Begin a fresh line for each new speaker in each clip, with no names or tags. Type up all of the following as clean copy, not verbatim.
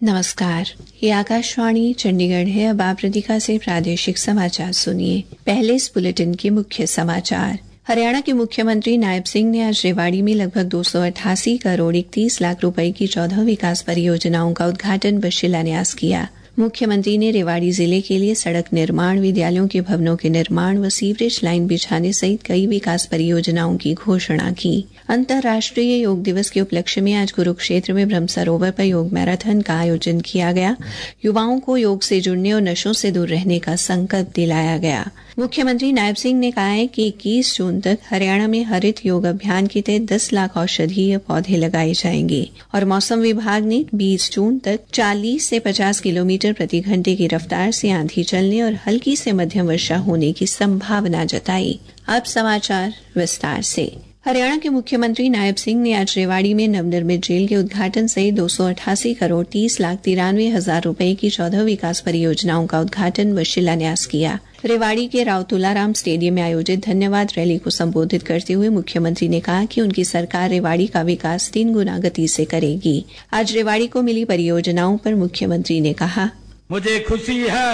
नमस्कार, ये आकाशवाणी चंडीगढ़ है। अब आप रतिका से प्रादेशिक समाचार सुनिए। पहले इस बुलेटिन के मुख्य समाचार। हरियाणा के मुख्यमंत्री नायब सिंह ने आज रेवाड़ी में लगभग 288 करोड़ 31 लाख रुपए की 14 विकास परियोजनाओं का उद्घाटन व शिलान्यास किया। मुख्यमंत्री ने रेवाड़ी जिले के लिए सड़क निर्माण, विद्यालयों के भवनों के निर्माण व सीवरेज लाइन बिछाने सहित कई विकास परियोजनाओं की घोषणा की। अंतर्राष्ट्रीय योग दिवस के उपलक्ष्य में आज कुरुक्षेत्र में ब्रह्म सरोवर पर योग मैराथन का आयोजन किया गया। युवाओं को योग से जुड़ने और नशों से दूर रहने का संकल्प दिलाया गया। मुख्यमंत्री नायब सिंह ने कहा है कि 21 जून तक हरियाणा में हरित योग अभियान के तहत 10 लाख औषधीय पौधे लगाए जाएंगे और मौसम विभाग ने 20 जून तक 40 से 50 किलोमीटर प्रति घंटे की रफ्तार से आंधी चलने और हल्की से मध्यम वर्षा होने की संभावना जताई। अब समाचार विस्तार से। हरियाणा के मुख्यमंत्री नायब सिंह ने आज रेवाड़ी में नवनिर्मित जेल के उद्घाटन सहित 288 करोड़ 30 लाख 93 हजार रुपए की 14 विकास परियोजनाओं का उद्घाटन व शिलान्यास किया। रेवाड़ी के राव तुलाराम स्टेडियम में आयोजित धन्यवाद रैली को संबोधित करते हुए मुख्यमंत्री ने कहा कि उनकी सरकार रेवाड़ी का विकास 3 गुना गति से करेगी। आज रेवाड़ी को मिली परियोजनाओं पर मुख्यमंत्री ने कहा,
मुझे खुशी है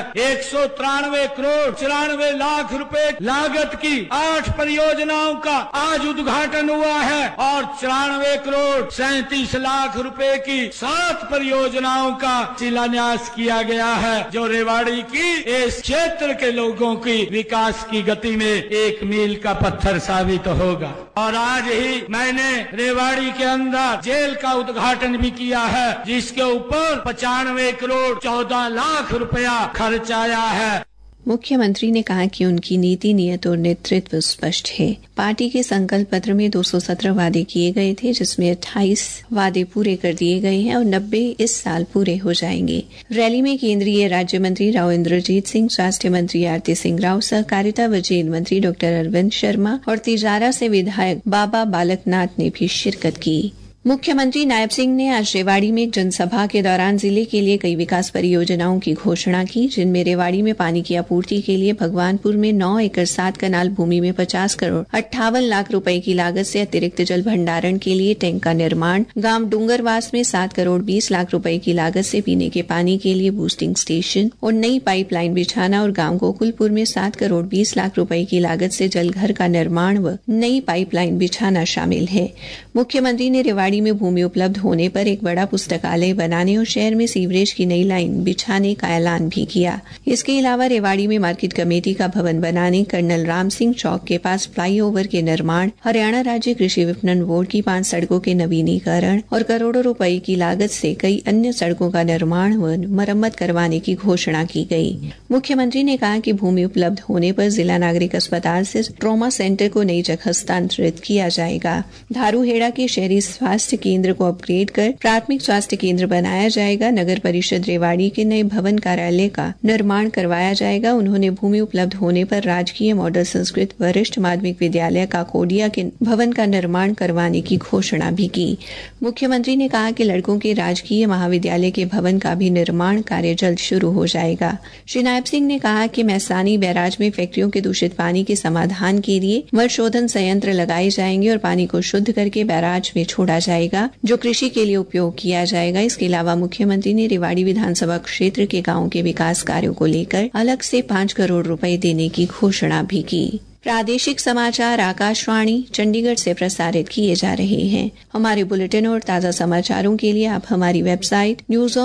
193 करोड़ 94 लाख रुपए लागत की 8 परियोजनाओं का आज उद्घाटन हुआ है और 94 करोड़ 37 लाख रुपए की 7 परियोजनाओं का शिलान्यास किया गया है, जो रेवाड़ी की इस क्षेत्र के लोगों की विकास की गति में एक मील का पत्थर साबित होगा। और आज ही मैंने रेवाड़ी के अंदर जेल का उद्घाटन भी किया है, जिसके ऊपर 95 करोड़ 14 लाख रुपया खर्च आया है।
मुख्यमंत्री ने कहा कि उनकी नीति, नियत और नेतृत्व स्पष्ट है। पार्टी के संकल्प पत्र में 217 वादे किए गए थे, जिसमें 28 वादे पूरे कर दिए गए हैं और 90 इस साल पूरे हो जाएंगे। रैली में केंद्रीय राज्य मंत्री राव इंद्रजीत सिंह, स्वास्थ्य मंत्री आरती सिंह राव, सहकारिता व जेल मंत्री डॉक्टर अरविंद शर्मा और तिजारा से विधायक बाबा बालकनाथ ने भी शिरकत की। मुख्यमंत्री नायब सिंह ने आज रेवाड़ी में एक जनसभा के दौरान जिले के लिए कई विकास परियोजनाओं की घोषणा की, जिनमें रेवाड़ी में पानी की आपूर्ति के लिए भगवानपुर में 9 एकड़ 7 कनाल भूमि में 50 करोड़ 58 लाख रुपए की लागत से अतिरिक्त जल भंडारण के लिए टैंक का निर्माण, गांव डूंगरवास में 7 करोड़ 20 लाख रुपए की लागत से पीने के पानी के लिए बूस्टिंग स्टेशन और नई पाइपलाइन बिछाना और गांव गोकुलपुर में 7 करोड़ 20 लाख रुपए की लागत से जलघर का निर्माण व नई पाइपलाइन बिछाना शामिल है। मुख्यमंत्री ने रेवाड़ी में भूमि उपलब्ध होने पर एक बड़ा पुस्तकालय बनाने और शहर में सीवरेज की नई लाइन बिछाने का ऐलान भी किया। इसके अलावा रेवाड़ी में मार्केट कमेटी का भवन बनाने, कर्नल राम सिंह चौक के पास फ्लाईओवर के निर्माण, हरियाणा राज्य कृषि विपणन बोर्ड की 5 सड़कों के नवीनीकरण और करोड़ों रुपए की लागत से कई अन्य सड़कों का निर्माण व मरम्मत करवाने की घोषणा की गई। मुख्यमंत्री ने कहा कि भूमि उपलब्ध होने पर जिला नागरिक अस्पताल से ट्रॉमा सेंटर को नई जगह हस्तांतरित किया जाएगा। धारूहेड़ा के शहरी स्वास्थ्य केंद्र को अपग्रेड कर प्राथमिक स्वास्थ्य केंद्र बनाया जाएगा। नगर परिषद रेवाड़ी के नए भवन कार्यालय का निर्माण करवाया जाएगा। उन्होंने भूमि उपलब्ध होने पर राजकीय मॉडल संस्कृत वरिष्ठ माध्यमिक विद्यालय काकोडिया के भवन का निर्माण करवाने की घोषणा भी की। मुख्यमंत्री ने कहा कि लड़कों के राजकीय महाविद्यालय के भवन का भी निर्माण कार्य जल्द शुरू हो जाएगा। श्री नायब सिंह ने कहा कि मैसानी बैराज में फैक्ट्रियों के दूषित पानी के समाधान के लिए मल शोधन संयंत्र लगाए जाएंगे और पानी को शुद्ध करके बैराज में छोड़ा जाएगा, जो कृषि के लिए उपयोग किया जाएगा। इसके अलावा मुख्यमंत्री ने रेवाड़ी विधानसभा क्षेत्र के गांवों के विकास कार्यों को लेकर अलग से 5 करोड़ रुपए देने की घोषणा भी की। प्रादेशिक समाचार आकाशवाणी चंडीगढ़ से प्रसारित किए जा रहे हैं। हमारे बुलेटिन और ताज़ा समाचारों के लिए आप हमारी वेबसाइट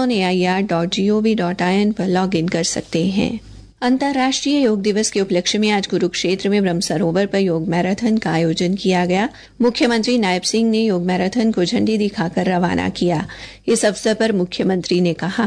newsonair.gov.in पर लॉग इन कर सकते हैं। अंतर्राष्ट्रीय योग दिवस के उपलक्ष्य में आज कुरुक्षेत्र में ब्रह्म सरोवर पर योग मैराथन का आयोजन किया गया। मुख्यमंत्री नायब सिंह ने योग मैराथन को झंडी दिखाकर रवाना किया। इस अवसर पर मुख्यमंत्री ने कहा,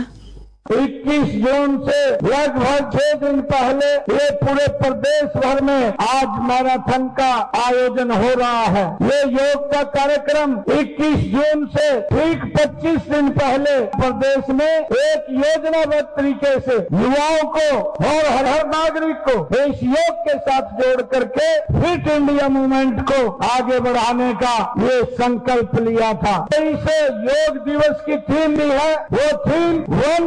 21 जून से लगभग 6 दिन पहले ये पूरे प्रदेश भर में आज मैराथन का आयोजन हो रहा है। ये योग का कार्यक्रम 21 जून से ठीक 25 दिन पहले प्रदेश में एक योजनाबद्ध तरीके से युवाओं को और हर नागरिक को इस योग के साथ जोड़ करके फिट इंडिया मूवमेंट को आगे बढ़ाने का ये संकल्प लिया था। इसे योग दिवस की थीम भी है, वो थीम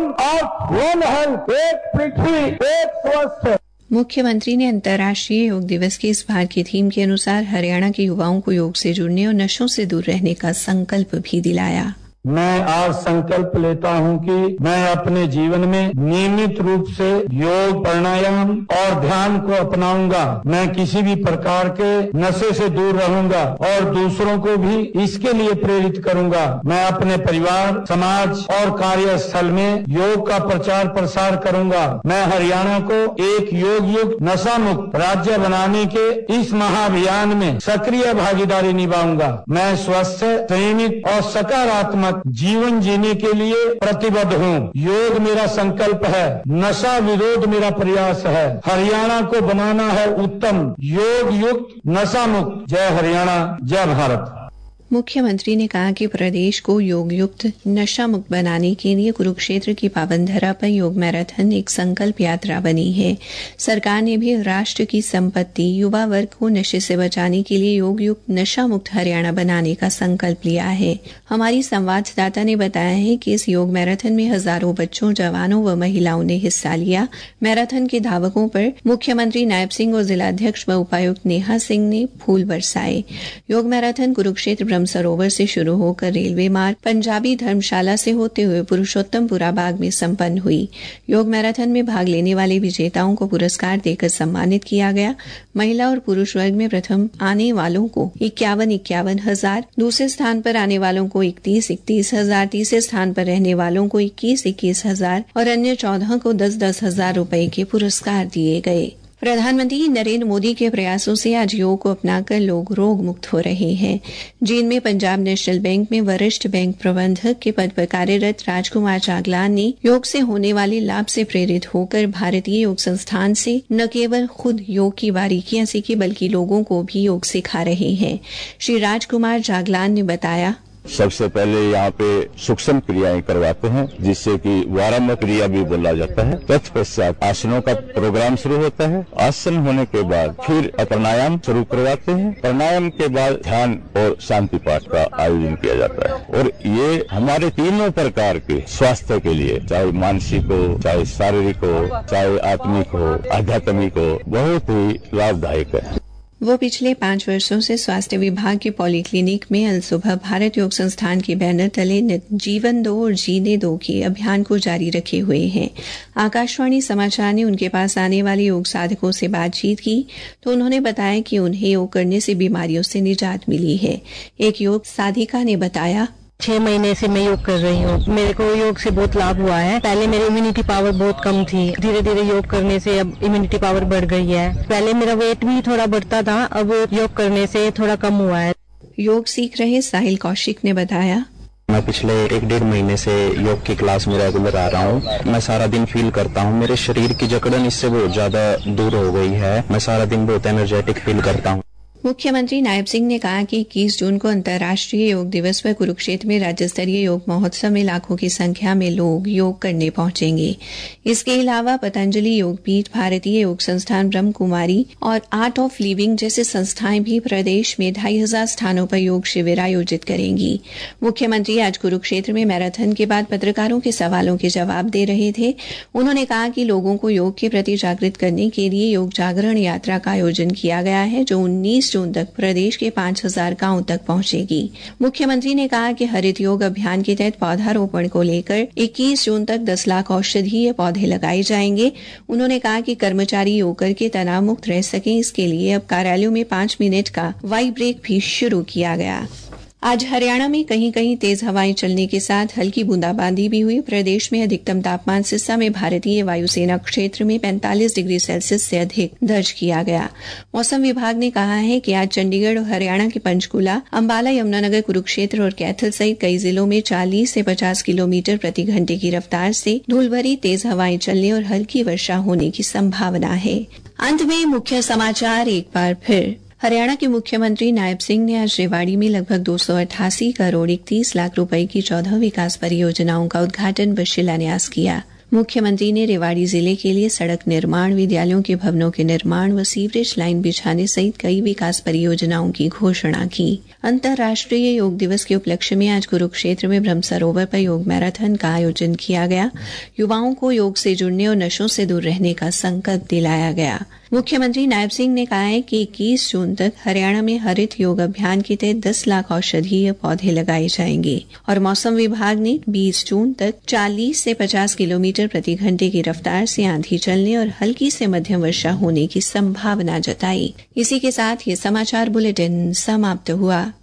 वन हेल्थ, एक पृथ्वी एक स्वस्थ।
मुख्यमंत्री ने अंतर्राष्ट्रीय योग दिवस के इस बार की थीम के अनुसार हरियाणा के युवाओं को योग से जुड़ने और नशों से दूर रहने का संकल्प भी दिलाया।
मैं आज संकल्प लेता हूं कि मैं अपने जीवन में नियमित रूप से योग, प्राणायाम और ध्यान को अपनाऊंगा। मैं किसी भी प्रकार के नशे से दूर रहूंगा और दूसरों को भी इसके लिए प्रेरित करूंगा। मैं अपने परिवार, समाज और कार्यस्थल में योग का प्रचार प्रसार करूंगा। मैं हरियाणा को एक योग युक्त नशा मुक्त राज्य बनाने के इस महाअभियान में सक्रिय भागीदारी निभाऊंगा। मैं स्वस्थ, संयमित और सकारात्मक जीवन जीने के लिए प्रतिबद्ध हूँ। योग मेरा संकल्प है, नशा विरोध मेरा प्रयास है। हरियाणा को बनाना है उत्तम योग युक्त नशा मुक्त। जय हरियाणा, जय भारत।
मुख्यमंत्री ने कहा कि प्रदेश को योग युक्त नशा मुक्त बनाने के लिए कुरुक्षेत्र की पावनधरा पर योग मैराथन एक संकल्प यात्रा बनी है। सरकार ने भी राष्ट्र की संपत्ति युवा वर्ग को नशे से बचाने के लिए योग युक्त नशा मुक्त हरियाणा बनाने का संकल्प लिया है। हमारी संवाददाता ने बताया है कि इस योग मैराथन में हजारों बच्चों, जवानों व महिलाओं ने हिस्सा लिया। मैराथन के धावकों पर मुख्यमंत्री नायब सिंह और जिलाध्यक्ष व उपायुक्त नेहा सिंह ने फूल बरसाए। योग मैराथन कुरुक्षेत्र सरोवर से शुरू होकर रेलवे मार्ग, पंजाबी धर्मशाला से होते हुए पुरुषोत्तमपुरा बाग में संपन्न हुई। योग मैराथन में भाग लेने वाले विजेताओं को पुरस्कार देकर सम्मानित किया गया। महिला और पुरुष वर्ग में प्रथम आने वालों को 51,000, दूसरे स्थान पर आने वालों को 31,000, तीसरे स्थान पर रहने वालों को 21,000 और अन्य 14 को 10,000 रुपए के पुरस्कार दिए गए। प्रधानमंत्री नरेंद्र मोदी के प्रयासों से आज योग को अपनाकर लोग रोग मुक्त हो रहे हैं। जींद में पंजाब नेशनल बैंक में वरिष्ठ बैंक प्रबंधक के पद पर कार्यरत राजकुमार जागलान ने योग से होने वाले लाभ से प्रेरित होकर भारतीय योग संस्थान से न केवल खुद योग की बारीकियां सीखी बल्कि लोगों को भी योग सिखा रहे हैं। श्री राजकुमार जागलान ने बताया,
सबसे पहले यहाँ पे सूक्ष्म क्रियाएं करवाते हैं जिससे कि वाराम क्रिया भी बोला जाता है। तत्पश्चात आसनों का प्रोग्राम शुरू होता है। आसन होने के बाद फिर प्राणायाम शुरू करवाते हैं। प्राणायाम के बाद ध्यान और शांति पाठ का आयोजन किया जाता है। और ये हमारे तीनों प्रकार के स्वास्थ्य के लिए, चाहे मानसिक हो, चाहे शारीरिक हो, चाहे आत्मिक हो, आध्यात्मिक हो, बहुत ही लाभदायक है।
वो पिछले 5 वर्षों से स्वास्थ्य विभाग के पॉलीक्लिनिक में अल सुबह भारत योग संस्थान के बैनर तले जीवन दो और जीने दो के अभियान को जारी रखे हुए हैं। आकाशवाणी समाचार ने उनके पास आने वाले योग साधकों से बातचीत की तो उन्होंने बताया कि उन्हें योग करने से बीमारियों से निजात मिली है। एक योग साधिका ने बताया,
6 महीने से मैं योग कर रही हूँ। मेरे को योग से बहुत लाभ हुआ है। पहले मेरी इम्यूनिटी पावर बहुत कम थी, धीरे धीरे योग करने से अब इम्यूनिटी पावर बढ़ गई है। पहले मेरा वेट भी थोड़ा बढ़ता था, अब योग करने से थोड़ा कम हुआ है।
योग सीख रहे साहिल कौशिक ने बताया,
मैं पिछले 1-1.5 महीने से योग की क्लास में रेगुलर आ रहा हूँ। मैं सारा दिन फील करता हूँ मेरे शरीर की जकड़न इससे बहुत ज्यादा दूर हो गई है। मैं सारा दिन बहुत एनर्जेटिक फील करता हूँ।
मुख्यमंत्री नायब सिंह ने कहा कि 21 जून को अंतर्राष्ट्रीय योग दिवस पर कुरुक्षेत्र में राज्य स्तरीय योग महोत्सव में लाखों की संख्या में लोग योग करने पहुंचेंगे। इसके अलावा पतंजलि योग पीठ, भारतीय योग संस्थान ब्रह्म कुमारी और आर्ट ऑफ लिविंग जैसे संस्थाएं भी प्रदेश में 2,500 स्थानों पर योग शिविर आयोजित करेंगी। मुख्यमंत्री आज कुरुक्षेत्र में मैराथन के बाद पत्रकारों के सवालों के जवाब दे रहे थे। उन्होंने कहा कि लोगों को योग के प्रति जागृत करने के लिए योग जागरण यात्रा का आयोजन किया गया है जो 19 जून तक प्रदेश के 5,000 गांवों तक पहुंचेगी। मुख्यमंत्री ने कहा कि हरित योग अभियान के तहत पौधारोपण को लेकर 21 जून तक 10 लाख औषधीय पौधे लगाए जाएंगे। उन्होंने कहा कि कर्मचारी योग करके तनाव मुक्त रह सकें, इसके लिए अब कार्यालयों में 5 मिनट का वाई ब्रेक भी शुरू किया गया। आज हरियाणा में कहीं कहीं तेज हवाएं चलने के साथ हल्की बूंदाबांदी भी हुई। प्रदेश में अधिकतम तापमान सिरसा में भारतीय वायुसेना क्षेत्र में 45 डिग्री सेल्सियस से अधिक दर्ज किया गया। मौसम विभाग ने कहा है कि आज चंडीगढ़ और हरियाणा के पंचकूला, अंबाला, यमुनानगर, कुरुक्षेत्र और कैथल सहित कई जिलों में 40 से 50 किलोमीटर प्रति घंटे की रफ्तार से धूलभरी तेज हवाएं चलने और हल्की वर्षा होने की संभावना है। अंत में मुख्य समाचार एक बार फिर। हरियाणा के मुख्यमंत्री नायब सिंह ने आज रेवाड़ी में लगभग 288 करोड़ 31 लाख रुपए की 14 विकास परियोजनाओं का उद्घाटन व शिलान्यास किया। मुख्यमंत्री ने रेवाड़ी जिले के लिए सड़क निर्माण, विद्यालयों के भवनों के निर्माण व सीवरेज लाइन बिछाने सहित कई विकास परियोजनाओं की घोषणा की। अंतर्राष्ट्रीय योग दिवस के उपलक्ष्य में आज कुरुक्षेत्र में ब्रह्म सरोवर पर योग मैराथन का आयोजन किया गया। युवाओं को योग से जुड़ने और नशों से दूर रहने का संकल्प दिलाया गया। मुख्यमंत्री नायब सिंह ने कहा है कि 21 जून तक हरियाणा में हरित योग अभियान के तहत 10 लाख औषधीय पौधे लगाए जाएंगे और मौसम विभाग ने 20 जून तक 40 से 50 किलोमीटर प्रति घंटे की रफ्तार से आंधी चलने और हल्की से मध्यम वर्षा होने की संभावना जताई। इसी के साथ ये समाचार बुलेटिन समाप्त हुआ।